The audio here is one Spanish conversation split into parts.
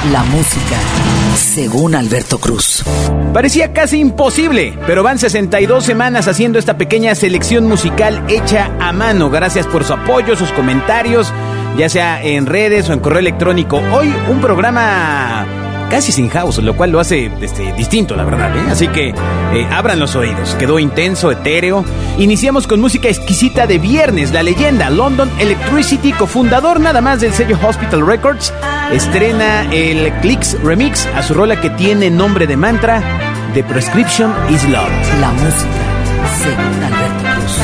La música, según Alberto Cruz. Parecía casi imposible, pero van 62 semanas haciendo esta pequeña selección musical hecha a mano. Gracias por su apoyo, sus comentarios, ya sea en redes o en correo electrónico. Hoy un programa casi sin house, lo cual lo hace distinto, la verdad, ¿eh? Así que abran los oídos. Quedó intenso, etéreo. Iniciamos con música exquisita de viernes. La leyenda London Electricity, cofundador nada más del sello Hospital Records, estrena el Clicks Remix a su rola que tiene nombre de mantra, The Prescription is Love. La música, según Alberto Cruz.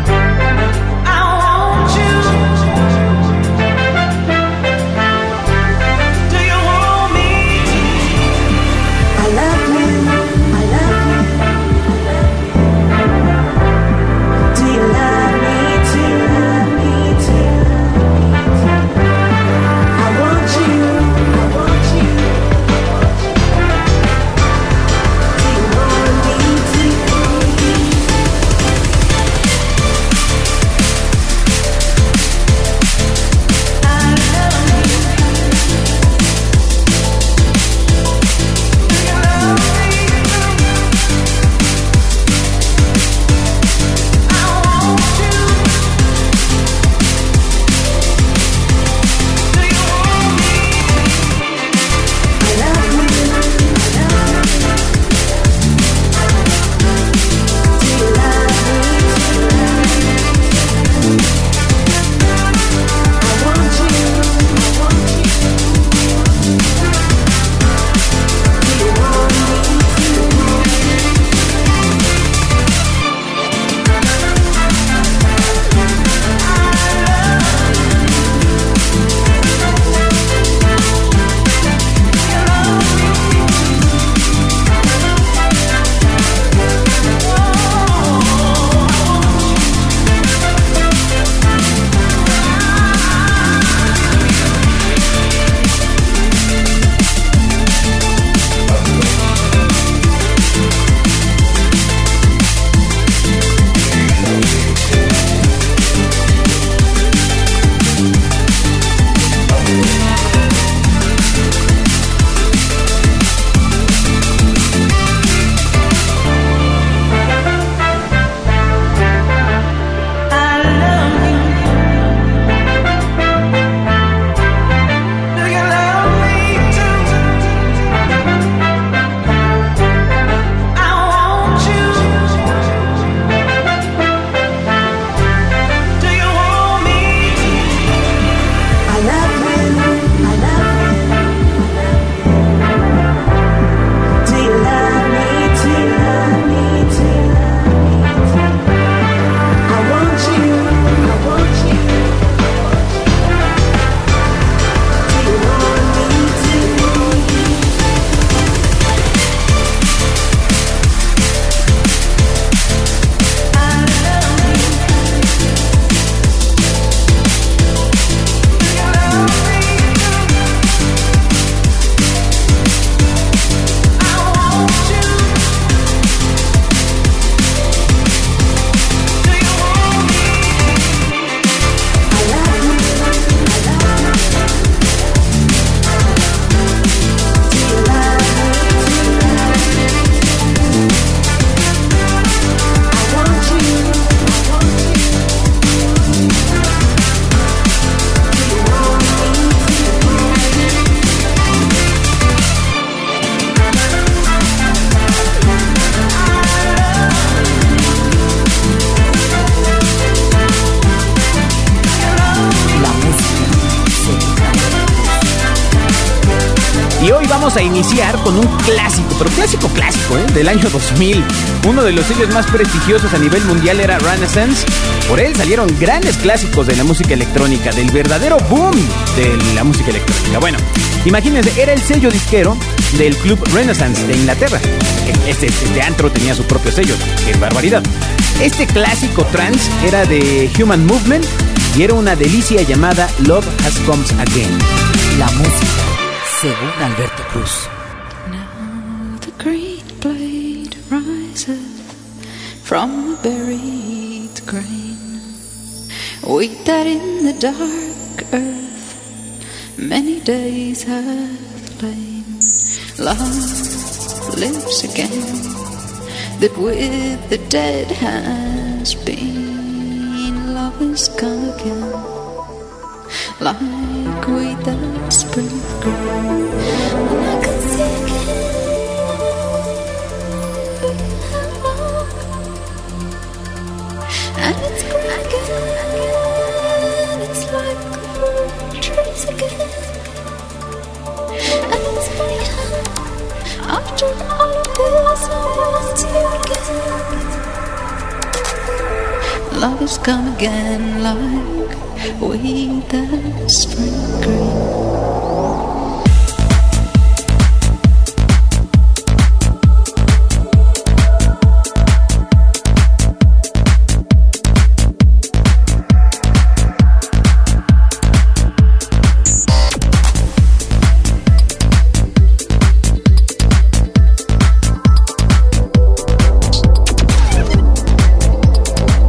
Vamos a iniciar con un clásico, pero clásico, del año 2000. Uno de los sellos más prestigiosos a nivel mundial era Renaissance. Por él salieron grandes clásicos de la música electrónica, del verdadero boom de la música electrónica. Bueno, imagínense, era el sello disquero del Club Renaissance de Inglaterra. Este antro tenía su propio sello, qué barbaridad. Este clásico trance era de Human Movement y era una delicia llamada Love Has Comes Again. La música, según Alberto Cruz. Now the great blade riseth from the buried grain, wheat that in the dark earth many days hath explain. Love lives again, that with the dead has been. Love has come again, like with the spring of green. And I can see again. And it's growing again, it's like the trees again. And it's funny how after all of this I want you again. Love has come again like with the spring green.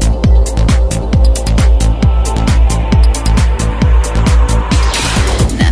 Now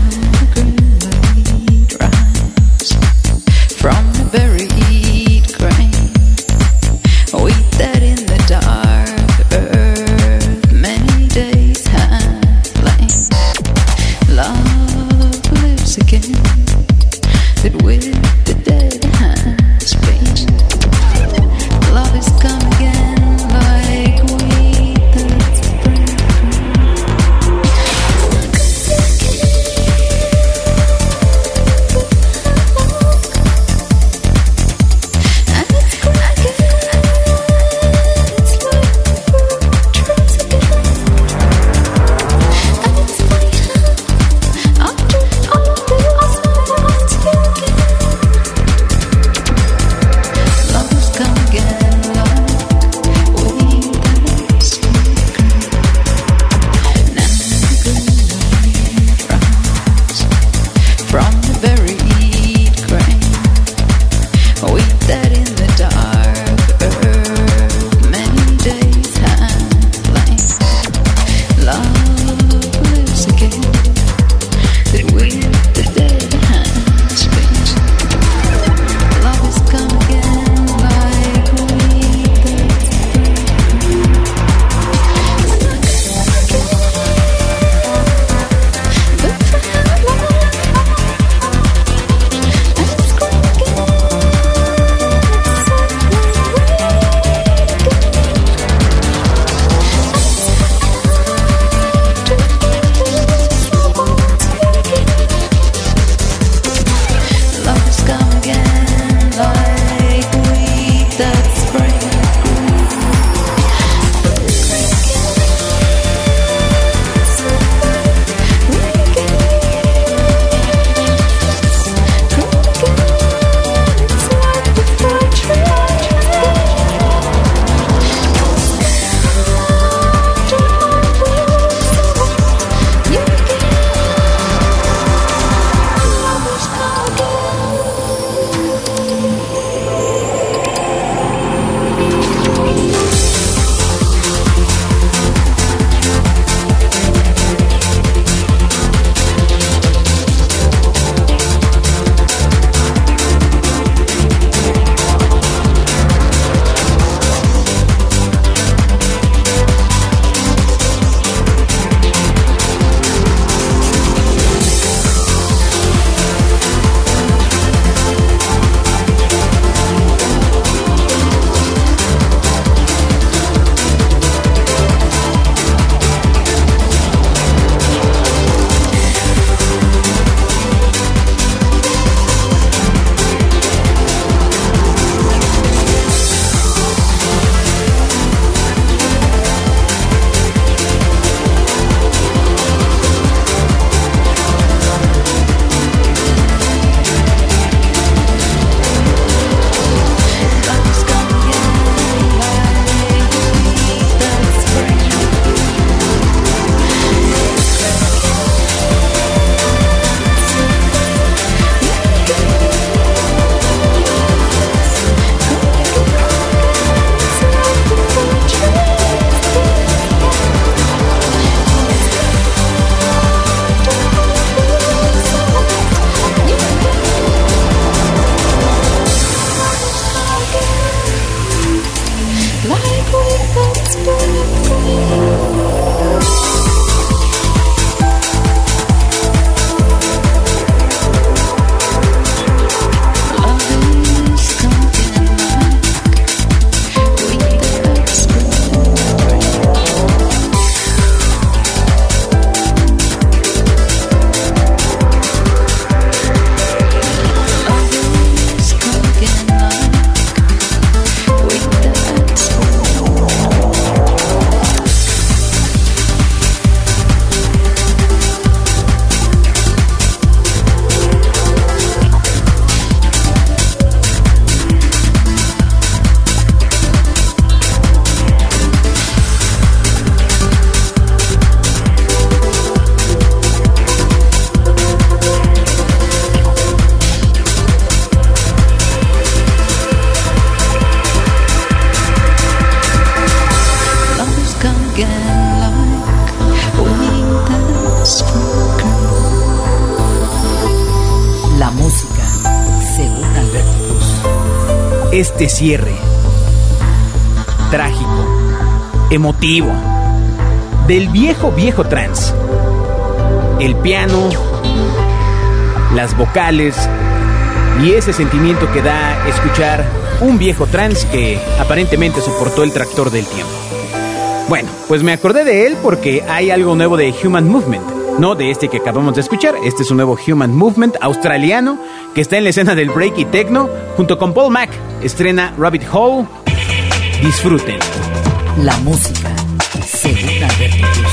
este cierre trágico, emotivo, del viejo trance. El piano, las vocales y ese sentimiento que da escuchar un viejo trance que aparentemente soportó el tractor del tiempo. Bueno, pues me acordé de él porque hay algo nuevo de Human Movement, no de este que acabamos de escuchar. Este es un nuevo Human Movement australiano que está en la escena del break y techno junto con Paul Mac. Estrena Rabbit Hole. Disfruten. La música, según Alberto Cruz.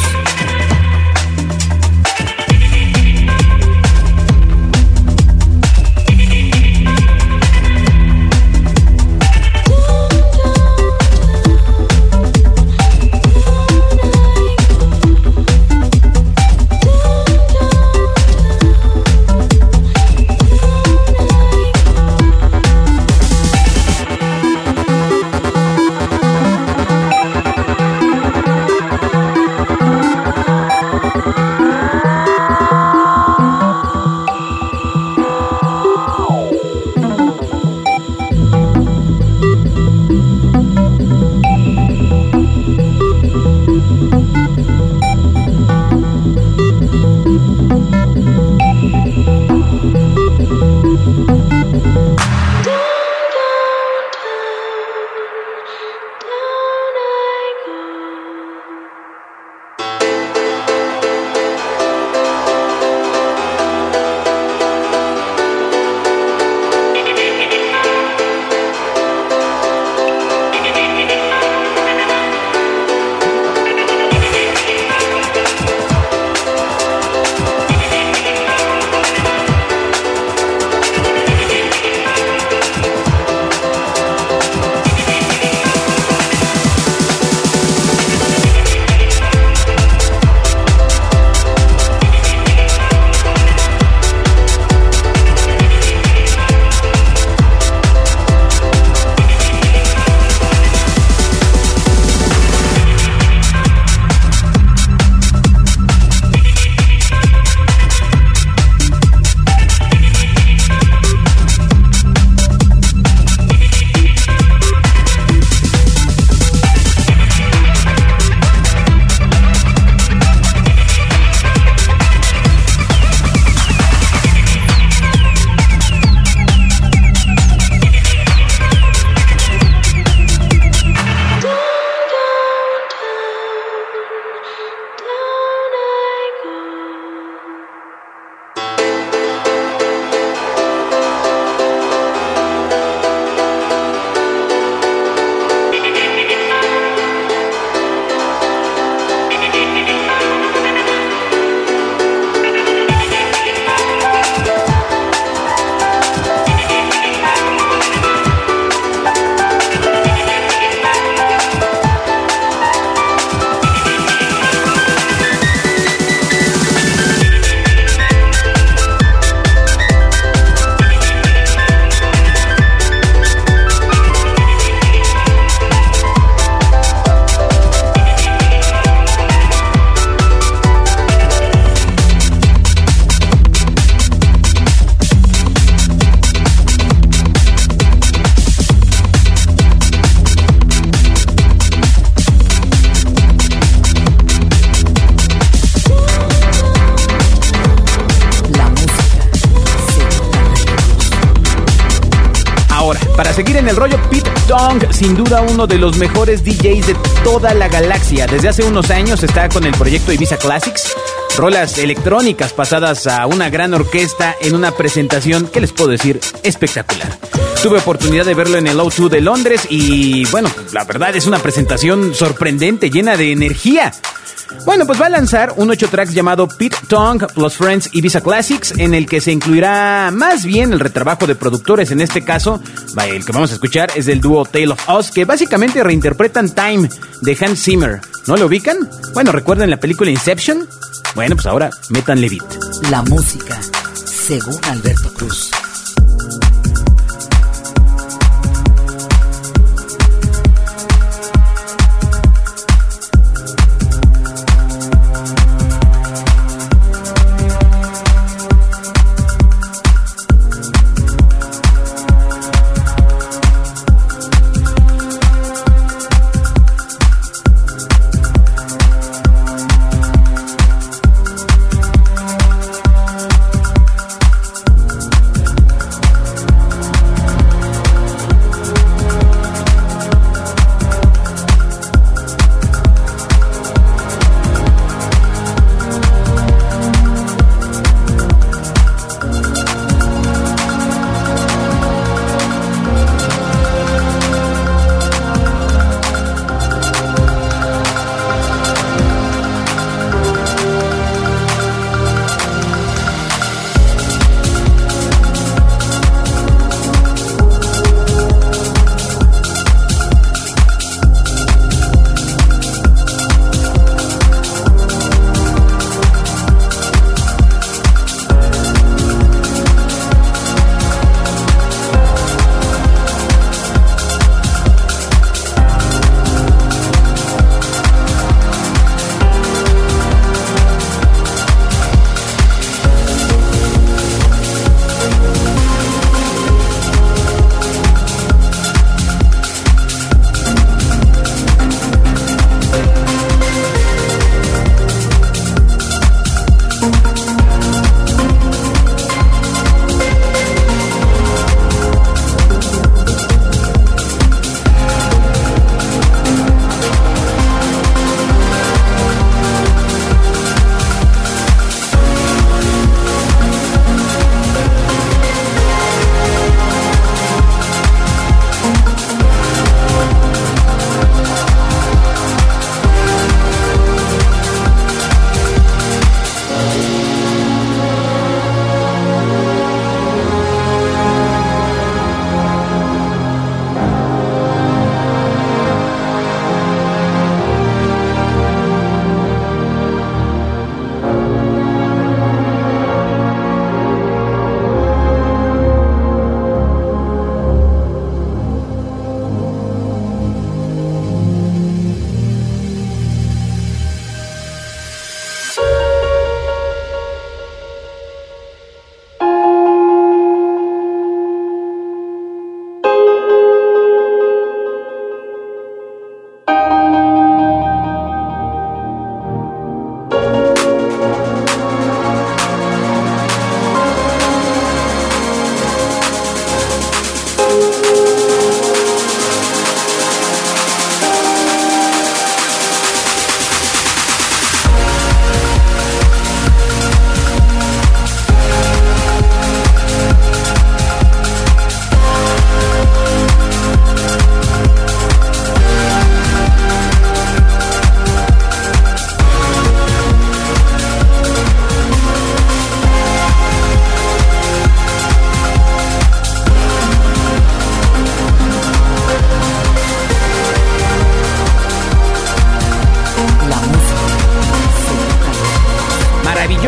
seguir en el rollo, Pete Tong, sin duda uno de los mejores DJs de toda la galaxia. Desde hace unos años está con el proyecto Ibiza Classics, rolas electrónicas pasadas a una gran orquesta en una presentación, ¿qué les puedo decir? Espectacular. Tuve oportunidad de verlo en el O2 de Londres y, bueno, la verdad es una presentación sorprendente, llena de energía. Bueno, pues va a lanzar un 8 tracks llamado Pete Tong Plus Friends Ibiza Classics, en el que se incluirá más bien el retrabajo de productores. En este caso, el que vamos a escuchar es del dúo Tale of Us, que básicamente reinterpretan Time de Hans Zimmer. ¿No lo ubican? Bueno, ¿recuerdan la película Inception? Bueno, pues ahora métanle beat. La música, según Alberto Cruz.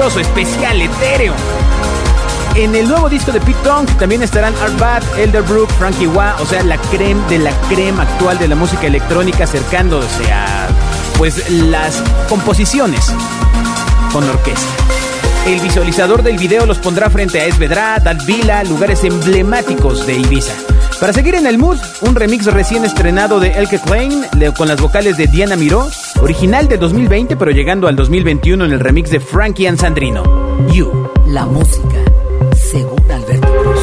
misterioso, especial, etéreo. En el nuevo disco de Pete Tong también estarán Art Bad, Elderbrook, Frankie Wah, o sea, la creme de la creme actual de la música electrónica, acercándose a, pues, las composiciones con orquesta. El visualizador del video los pondrá frente a Esvedra, Dalvila, lugares emblemáticos de Ibiza. Para seguir en el mood, un remix recién estrenado de Elke Klein con las vocales de Diana Miró, original de 2020 pero llegando al 2021 en el remix de Frankie and Sandrino. You. La música, según Alberto Cruz.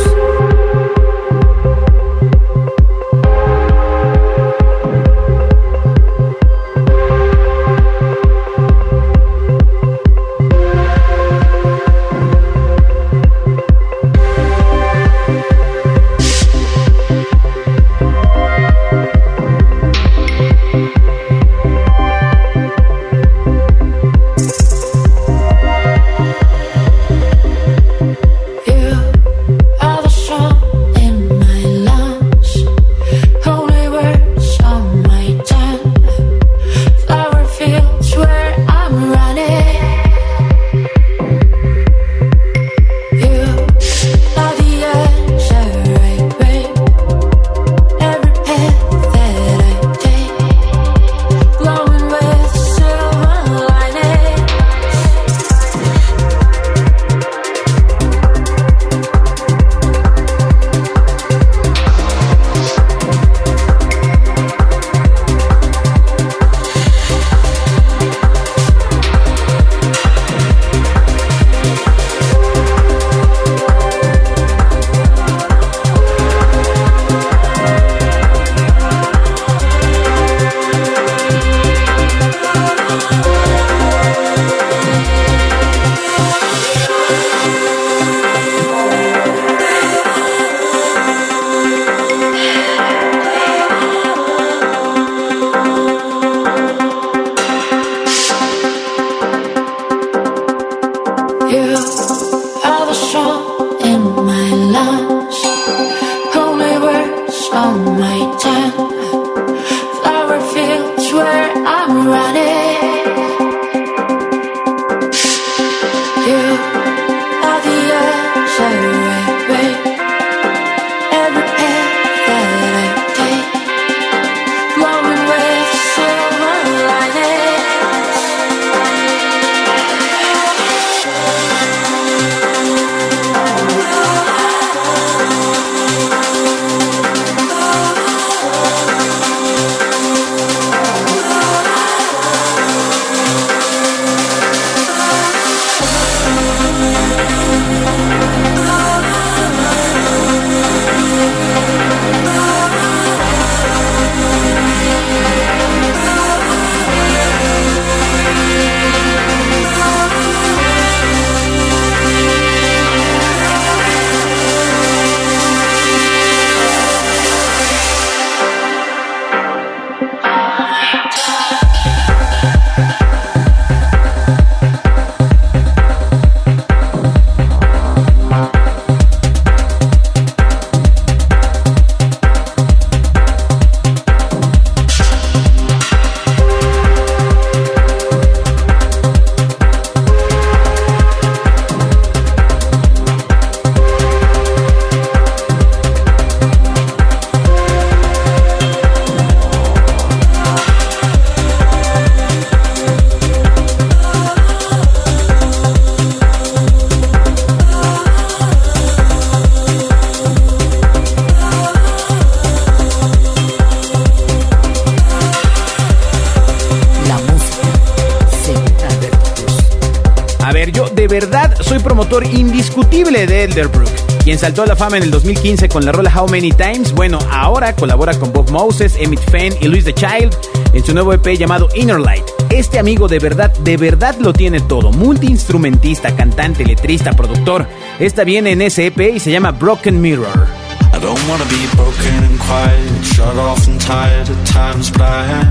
de verdad soy promotor indiscutible de Elderbrook, quien saltó a la fama en el 2015 con la rola How Many Times. Bueno, ahora colabora con Bob Moses, Emmett Fenn y Louis the Child en su nuevo EP llamado Inner Light. Este amigo de verdad lo tiene todo. Multiinstrumentista, cantante, letrista, productor. Esta viene en ese EP y se llama Broken Mirror. I don't wanna be broken and quiet, shut off and tired at times, but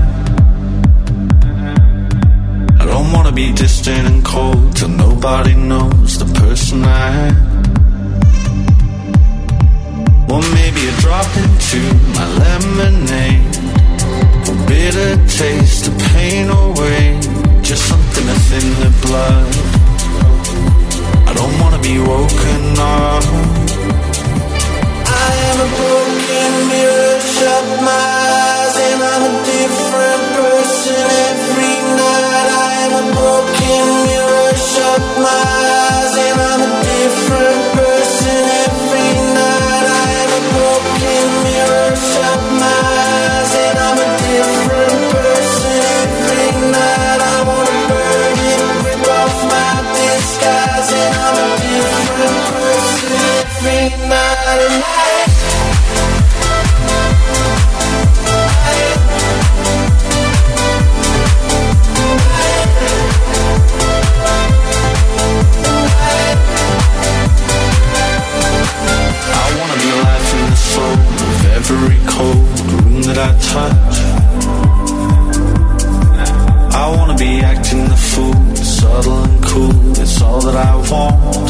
I don't wanna be distant and cold till nobody knows the person I am. Well, maybe a drop into my lemonade, a bitter taste of pain away, just something to thin the blood. be woken up. I am a broken mirror, shut my eyes and I'm a different person every night. I am a broken mirror, shut my eyes and I'm a different person every night. I am a broken mirror, shut my eyes and I'm a different person every night. I wanna burn it, rip off my disguise and I'm a different person every night. And every cold room that I touch, I wanna be acting the fool, subtle and cool, it's all that I want.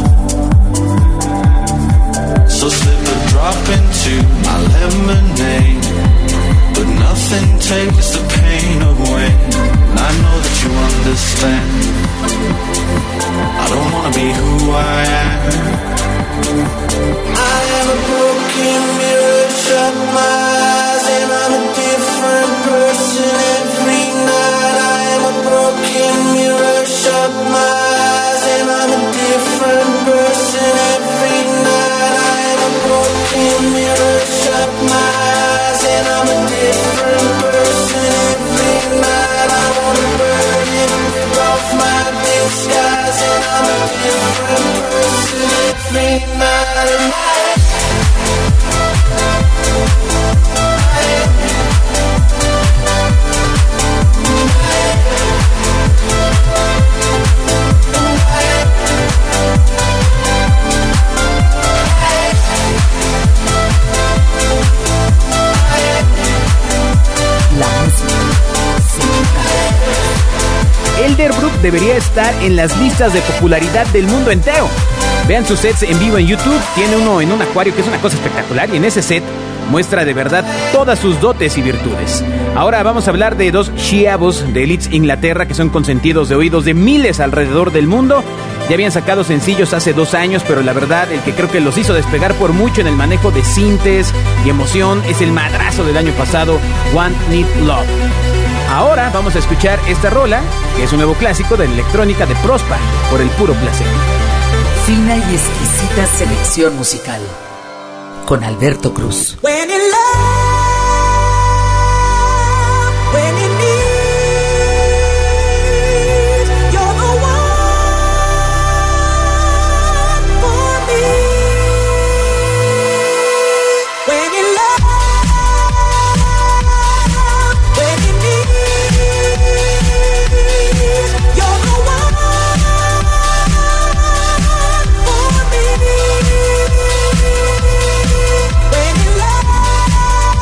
So slip a drop into my lemonade, but nothing takes the pain away. And I know that you understand, I don't wanna be who I am. I am a broken mirror, shut my eyes and I'm a different person every night. I am a broken mirror, shut my eyes and I'm a different person every night. I am a broken mirror, shut my eyes and I'm a different person every night. I wanna burn it, rip off my disguise and I'm a different person every night. Elderbrook debería estar en las listas de popularidad del mundo entero. Vean sus sets en vivo en YouTube. Tiene uno en un acuario que es una cosa espectacular y en ese set muestra de verdad todas sus dotes y virtudes. Ahora vamos a hablar de dos chiavos de Leeds, Inglaterra, que son consentidos de oídos de miles alrededor del mundo. Ya habían sacado sencillos hace 2 años, pero la verdad, el que creo que los hizo despegar por mucho en el manejo de sintes y emoción es el madrazo del año pasado, Want Need Love. Ahora vamos a escuchar esta rola, que es un nuevo clásico de la electrónica de Prospa, por el puro placer. Fina y exquisita selección musical con Alberto Cruz. When in love, when in need, you're the one for me. When in love, when in need, you're the one for me. When in love,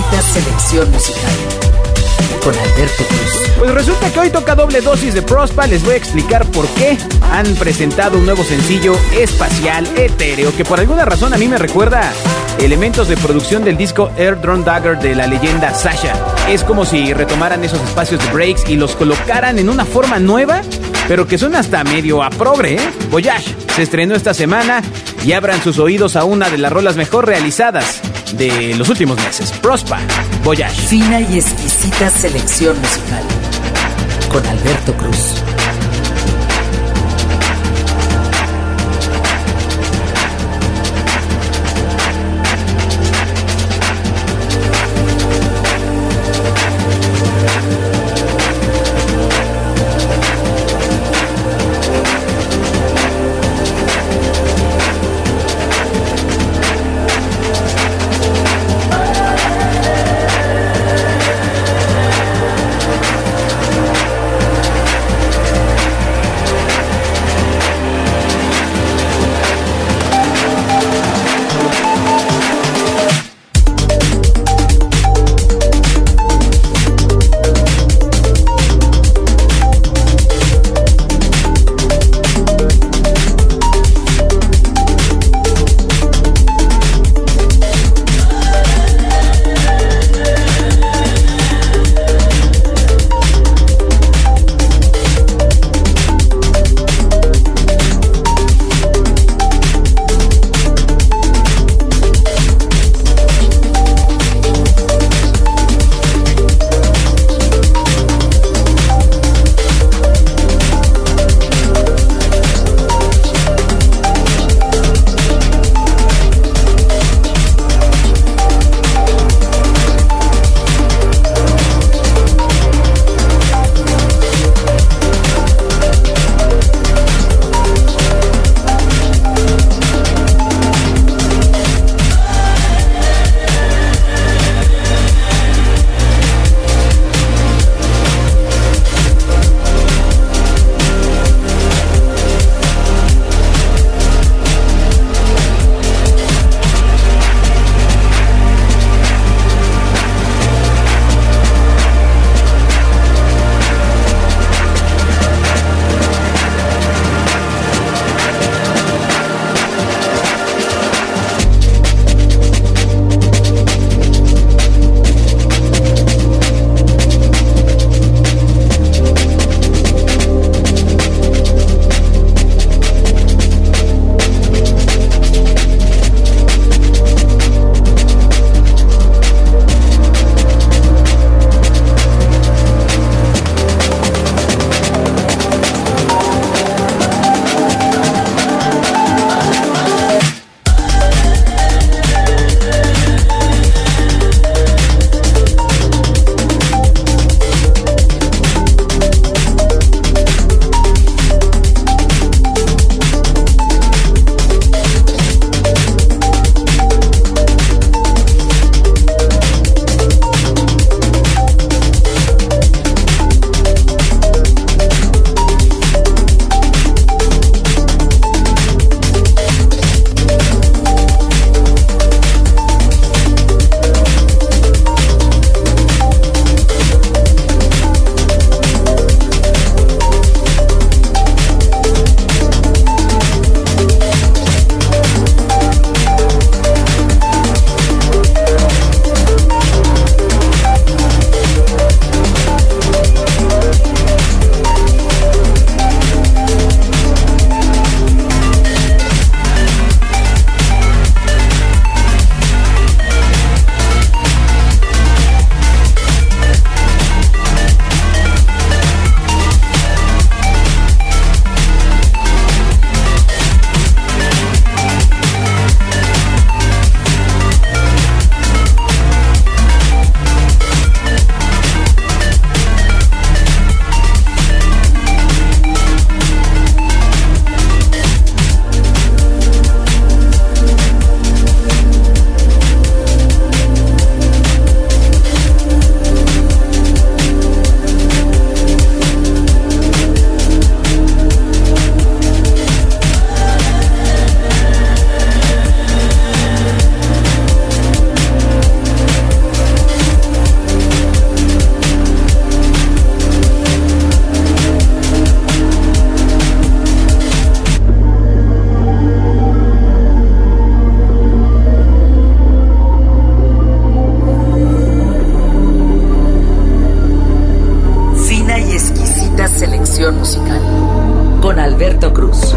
exquisita selección musical con Alberto Cruz. Pues resulta que hoy toca doble dosis de Prospa. Les voy a explicar por qué. Han presentado un nuevo sencillo espacial, etéreo, que por alguna razón a mí me recuerda elementos de producción del disco Air Drum Dagger de la leyenda Sasha. Es como si retomaran esos espacios de breaks y los colocaran en una forma nueva, pero que suena hasta medio a progre, ¿eh? Voyage se estrenó esta semana y abran sus oídos a una de las rolas mejor realizadas de los últimos meses. Prospa, Voyage. Fina y exquisita selección musical con Alberto Cruz. selección musical con Alberto Cruz.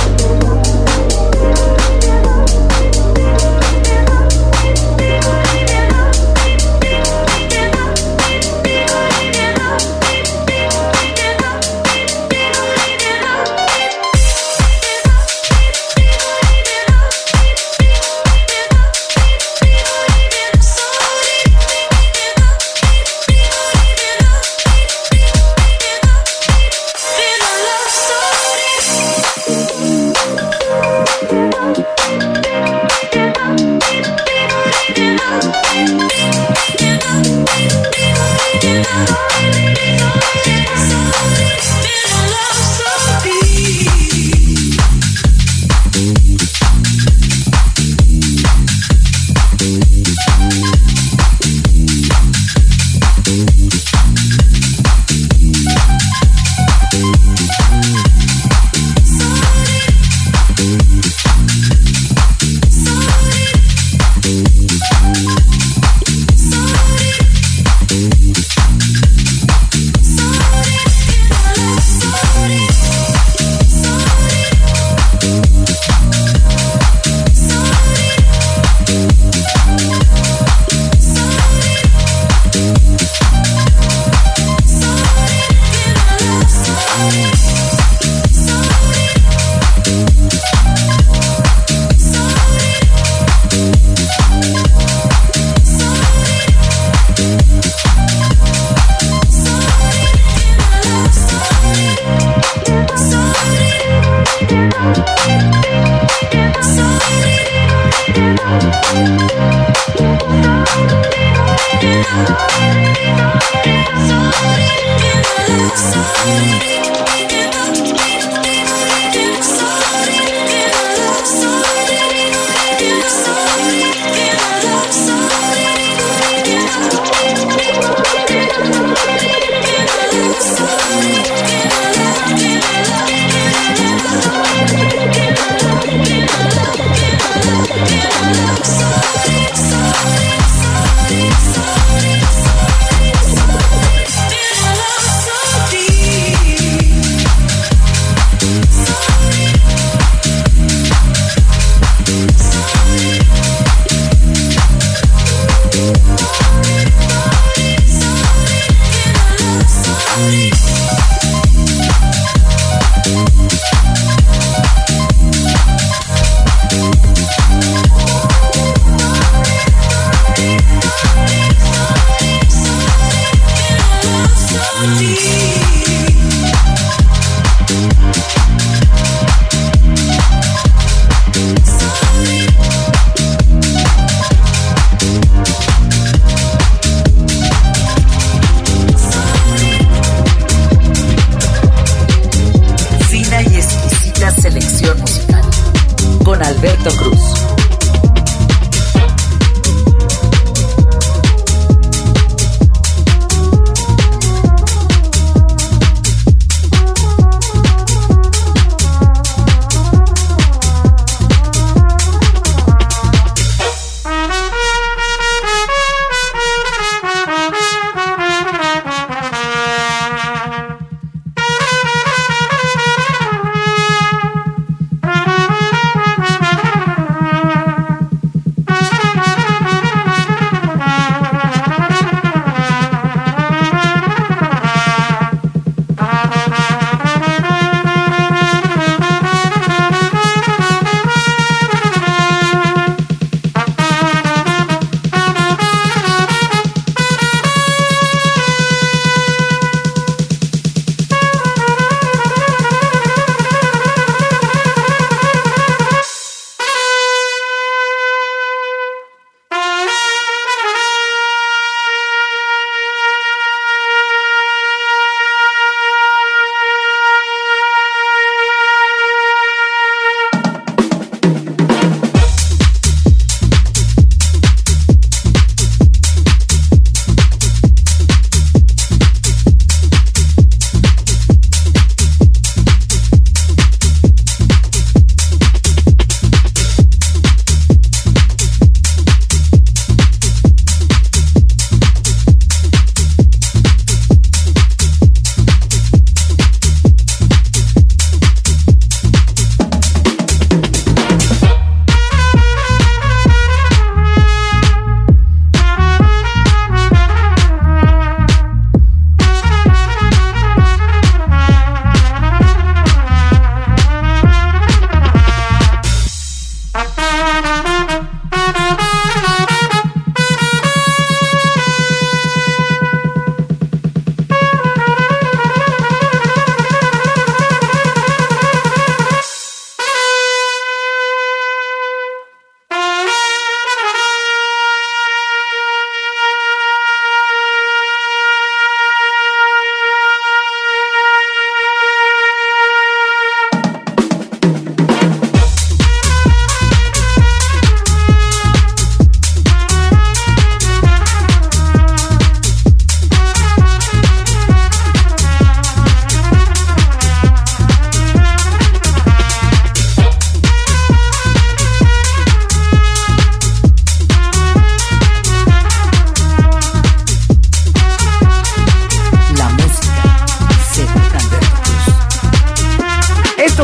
Selección musical con Alberto Cruz.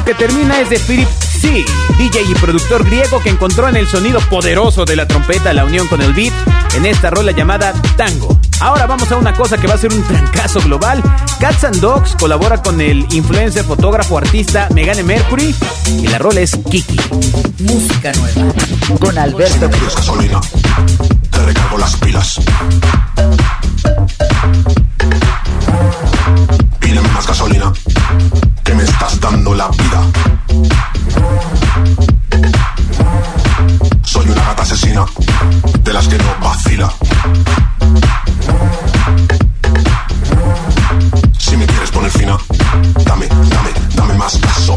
lo que termina es de Philip C., DJ y productor griego que encontró en el sonido poderoso de la trompeta la unión con el beat en esta rola llamada Tango. Ahora vamos a una cosa que va a ser un trancazo global. Cats and Dogs colabora con el influencer, fotógrafo, artista Megane Mercury y la rola es Kiki. Música nueva con Alberto Cruz. Gasolina, te recargo las pilas. Pídeme más gasolina, que me estás dando la vida. Soy una gata asesina, de las que no vacila. Si me quieres poner fina, dame más caso.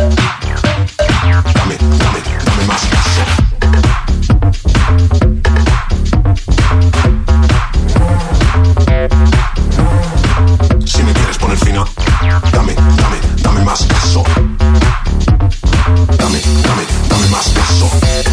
Dame más caso. Si me quieres poner fina, dame más caso. Dame más caso.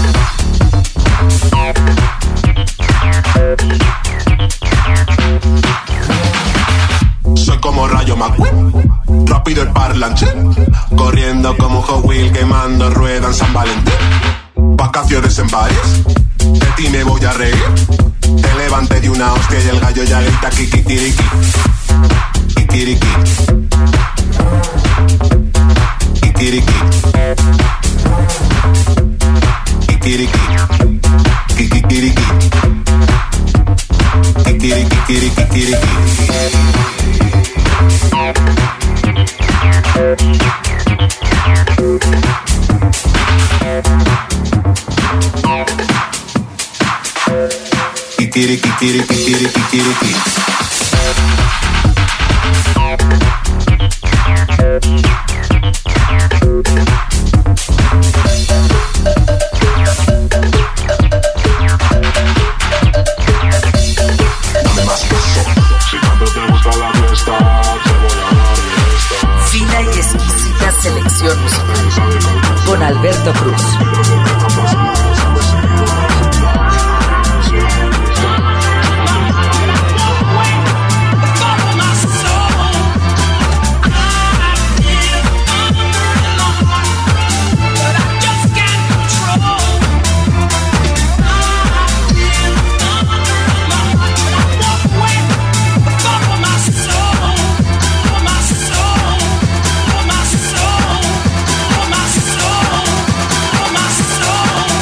Soy como Rayo McQueen, rápido el parlante, corriendo como Hot Wheel, quemando rueda en San Valentín. Vacaciones en París, de ti me voy a reír. Te levanté de una hostia y el gallo ya grita kikikiriki. Kikiriki. Kikiriki. Kikiriki. Kikiriki. Kikiriki. Kikiriki. Fina y exquisita selección musical con Alberto Cruz. Soul.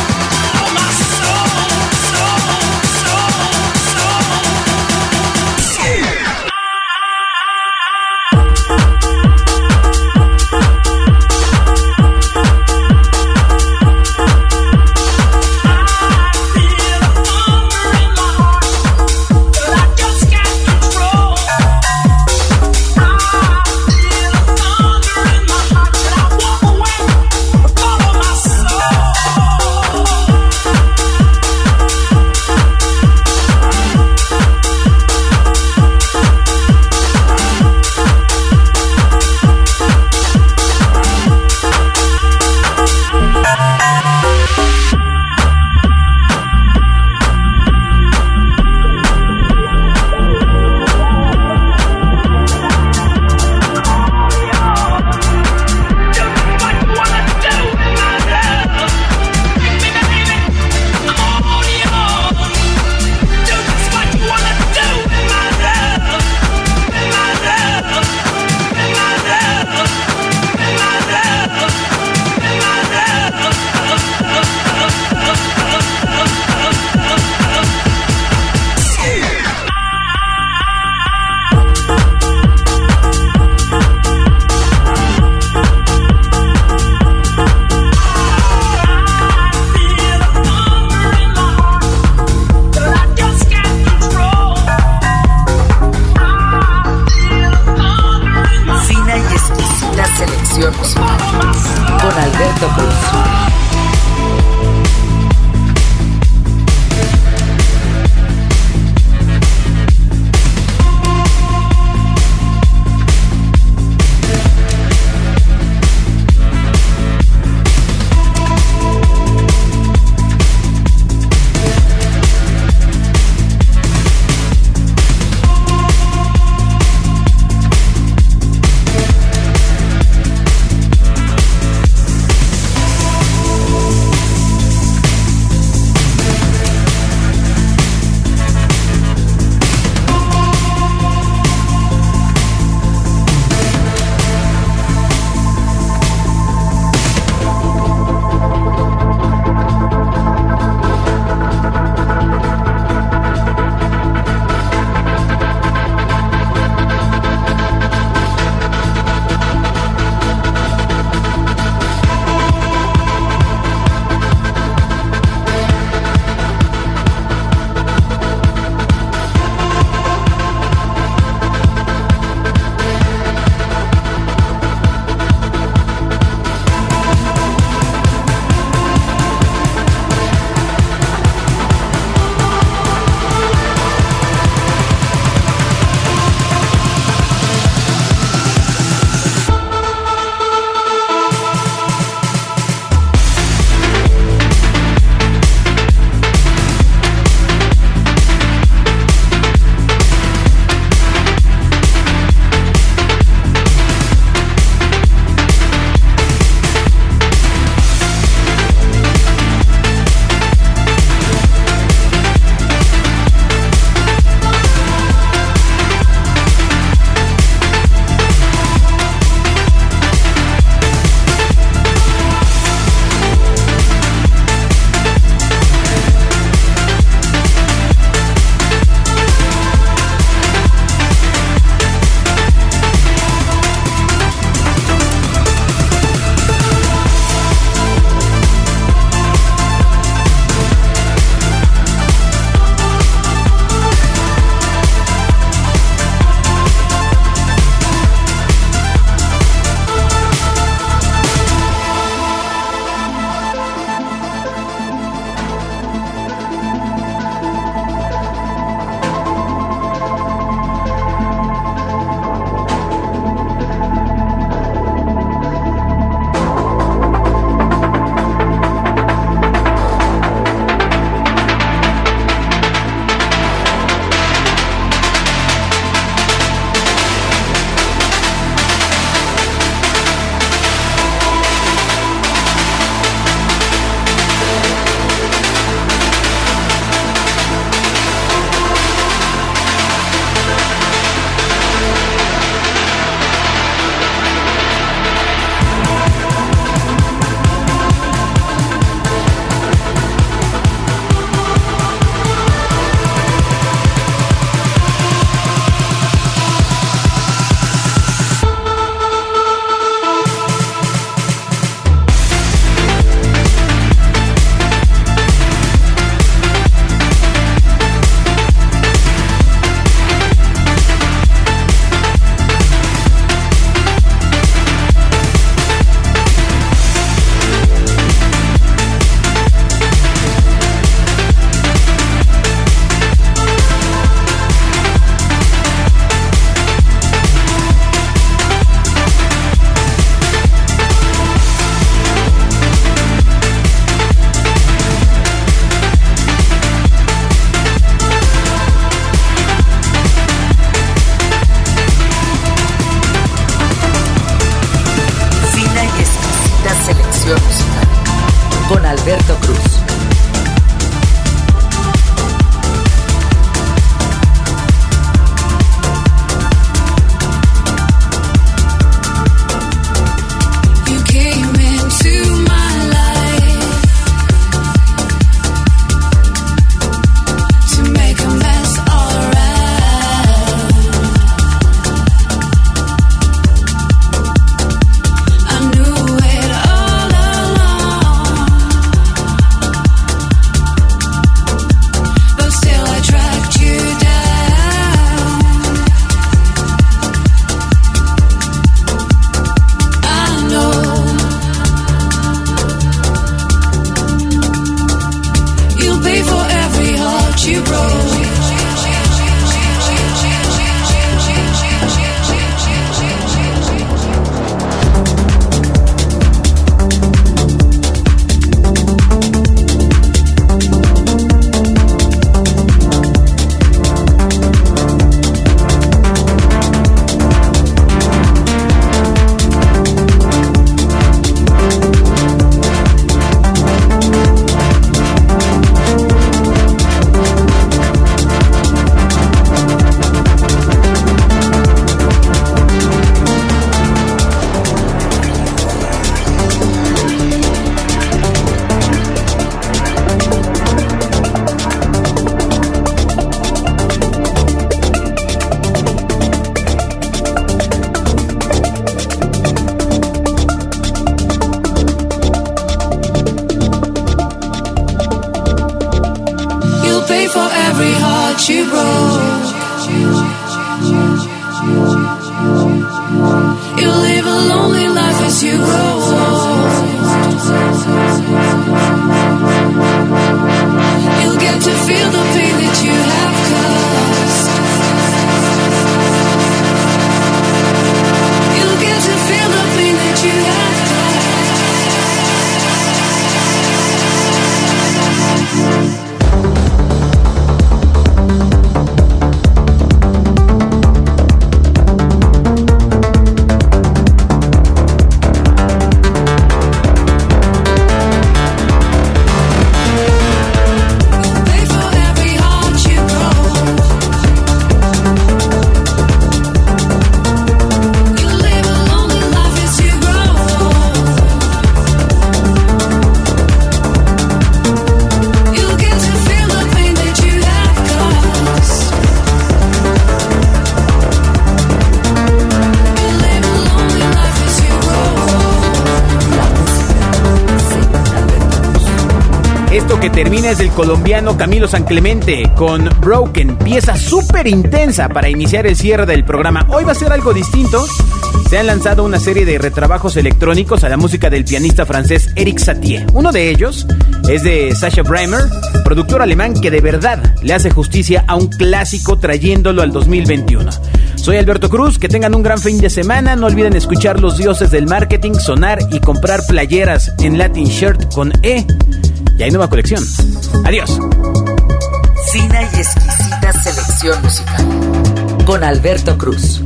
que termina es del colombiano Camilo San Clemente con Broken, pieza súper intensa para iniciar el cierre del programa. Hoy va a ser algo distinto. Se han lanzado una serie de retrabajos electrónicos a la música del pianista francés Eric Satie. Uno de ellos es de Sascha Breimer, productor alemán que de verdad le hace justicia a un clásico trayéndolo al 2021. Soy Alberto Cruz, que tengan un gran fin de semana. No olviden escuchar Los Dioses del Marketing, sonar y comprar playeras en Latin Shirt con E. Y hay nueva colección. Adiós. Fina y exquisita selección musical con Alberto Cruz.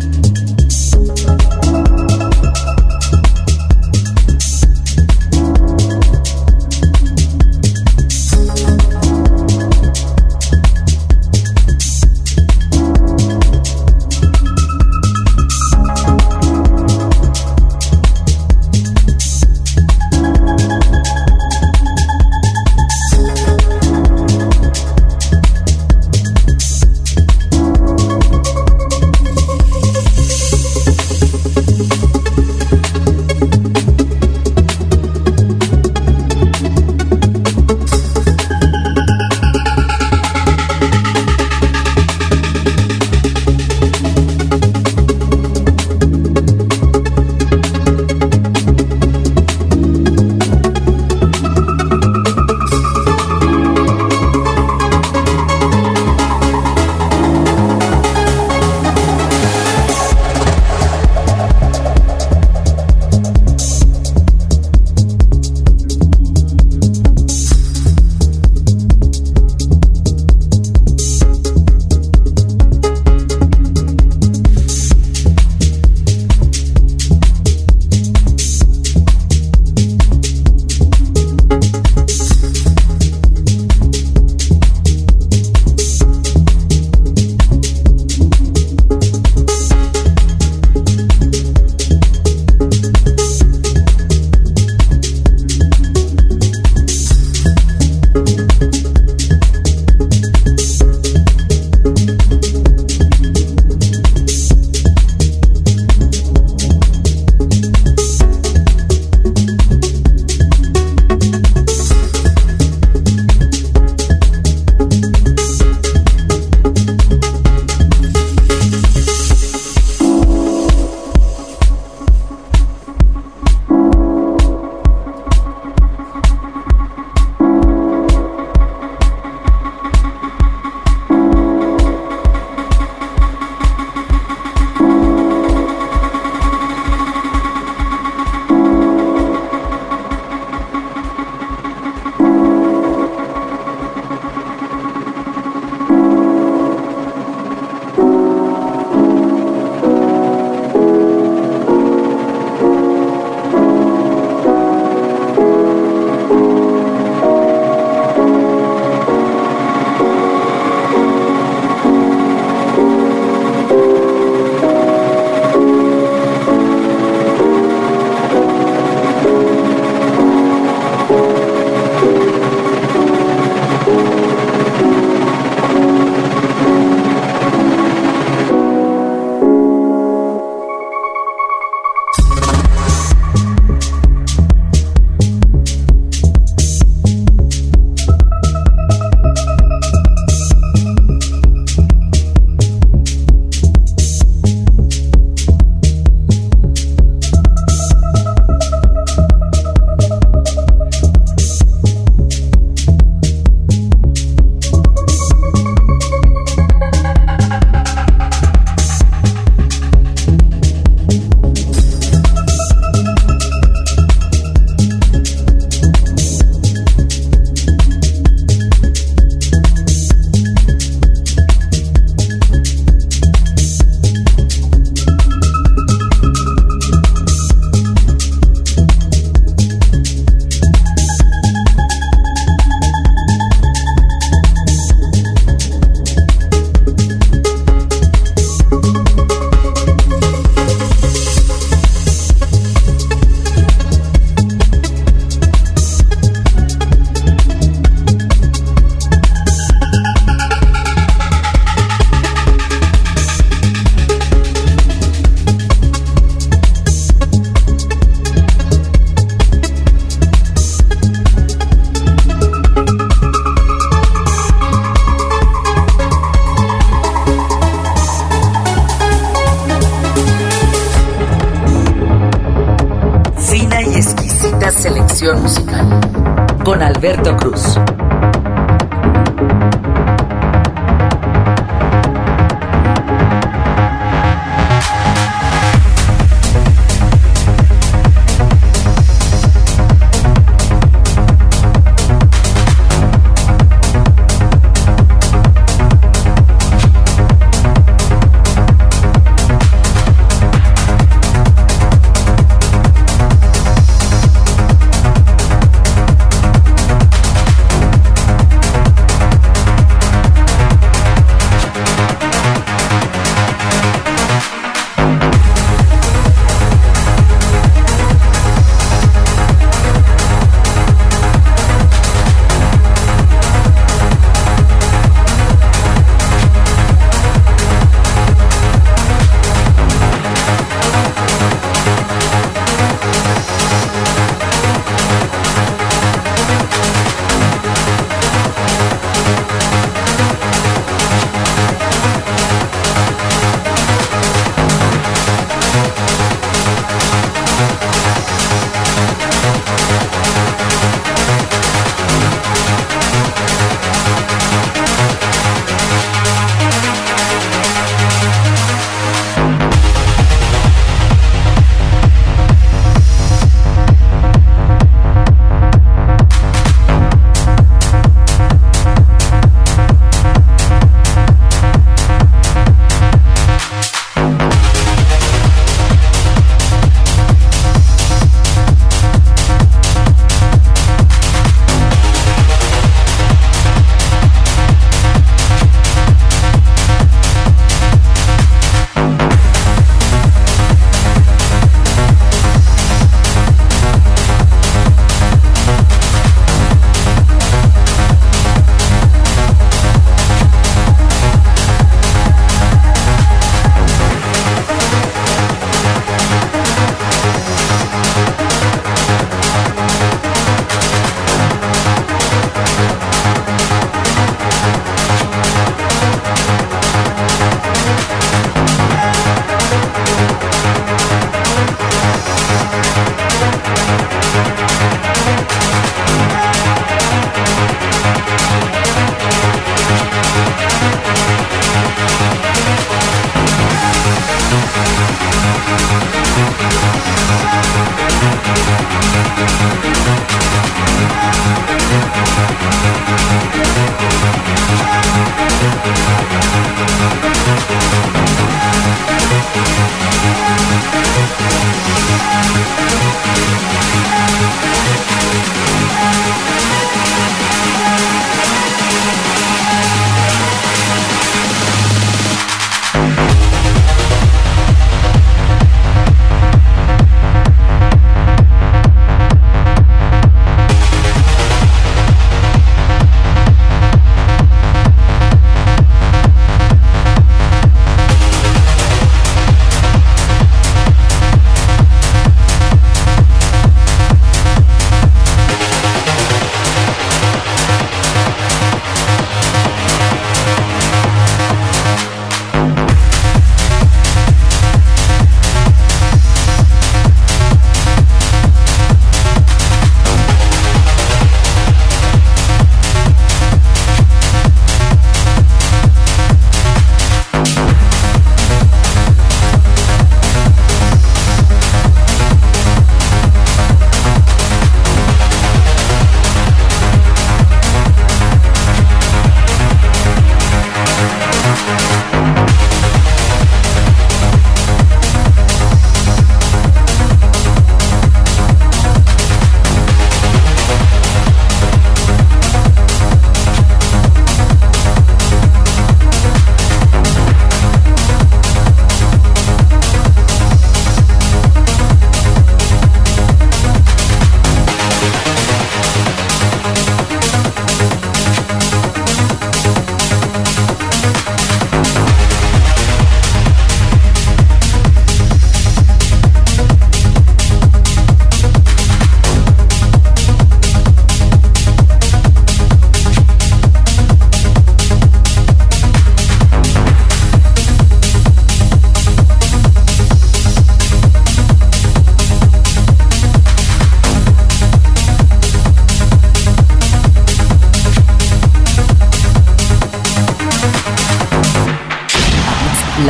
selección musical con Alberto Cruz.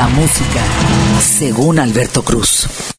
La música, según Alberto Cruz.